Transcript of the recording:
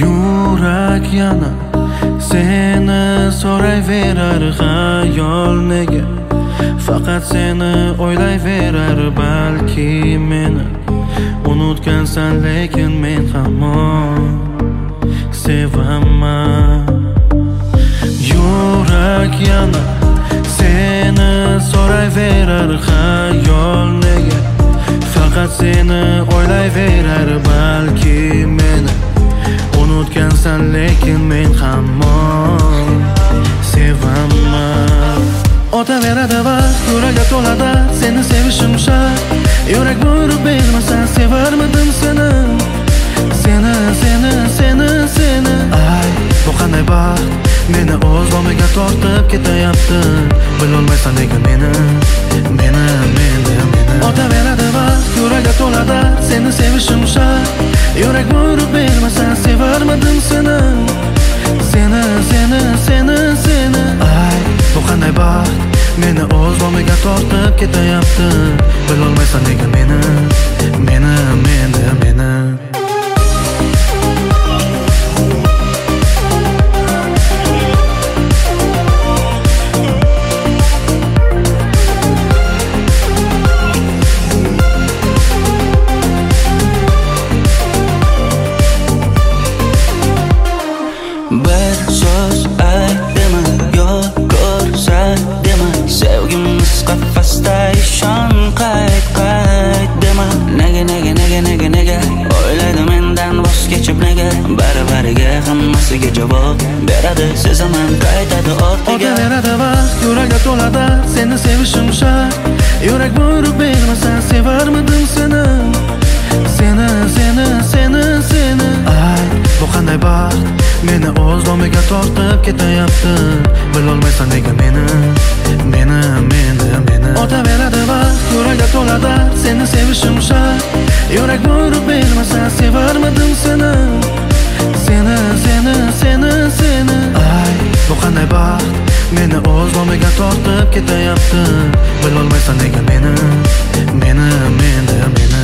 Yurak yana seni so'rayverar xayol nega faqat seni o'ylayverar balki meni unutgansan lekin men hamon sevaman. Yurak yana seni so'rayverar xayol nega faqat seni o'ylayverar balki meni unutgansan lekin men hamon sevaman. O'taveradi vaqt, yuragga to'ladi seni sevishim shart. Yurak buyruq bermasa sevarmidim seni. Seni ay bu qanday baxt, meni o'z nomiga tortib ketayapti. Bilolmaysan nega meni o'taveradi vaqt, yuragga to'ladi seni sevishim shart. Yurak buyruq bermasa sevarmidim seni. Seni ay bu qanday baxt, meni o'z nomiga tortib ketayapti. Bilolmaysan nega meni bir so'z aytdimi, yo'q ko'rsatdimi, sevgimiz qafasda ishon qayt dema. Nega o'yladi mendan voz kechib nega, bari-bariga hammasiga javob beradi, sezaman qaytadi ortiga. O'taveradi vaqt, yuragga to'ladi seni sevishim shart. Yurak buyruq bermasa sevarmidim seni. Seni ay bu qanday baxt, meni o'z nomiga tortib ketayapti. Bilolmaysan nega meni o'taveradi vaqt, yuragga to'ladi seni sevishim shart. Yurak buyruq bermasa sevarmidim seni. Seni ay bu qanday baxt, meni o'z nomiga tortib ketayapti. Bilolmaysan nega meni